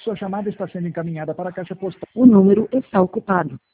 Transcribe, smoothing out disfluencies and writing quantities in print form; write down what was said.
Sua chamada está sendo encaminhada para a caixa postal. O número está ocupado.